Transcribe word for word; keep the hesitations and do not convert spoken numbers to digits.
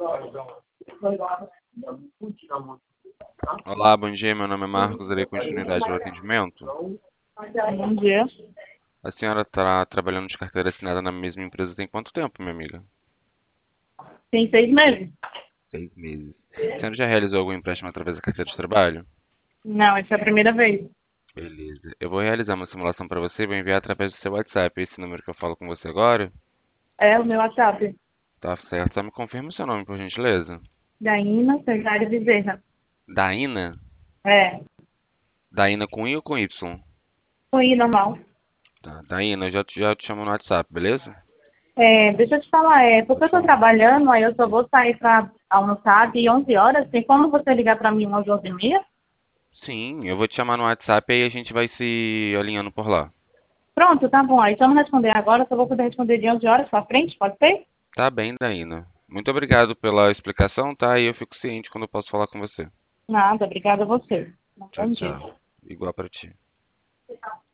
Olá, bom dia. Meu nome é Marcos. Darei continuidade ao atendimento. Bom dia. A senhora está trabalhando de carteira assinada na mesma empresa tem quanto tempo, minha amiga? Tem seis meses? Seis meses. A senhora já realizou algum empréstimo através da carteira de trabalho? Não, essa é a primeira vez. Beleza. Eu vou realizar uma simulação para você e vou enviar através do seu WhatsApp. Esse número que eu falo com você agora? É o meu WhatsApp. Tá certo. Só me confirma o seu nome, por gentileza. Daína Cesário Bezerra. Daína? É, Daína com I ou com Y? foi normal. Tá. Daína, eu já, te- já te chamo no WhatsApp, beleza? É, deixa eu te falar, é, porque Pode eu tô falar. trabalhando, aí eu só vou sair pra almoçar de onze horas. Tem como você ligar pra mim umas onze e meia? Sim, eu vou te chamar no WhatsApp e aí a gente vai se alinhando por lá. Pronto, tá bom. Aí se eu não responder agora, eu só vou poder responder de onze horas pra frente, pode ser? Tá bem, Daína. Muito obrigado pela explicação, tá? E eu fico ciente quando eu posso falar com você. Nada, obrigada a você. Tchau, Bom dia. tchau. Igual pra ti.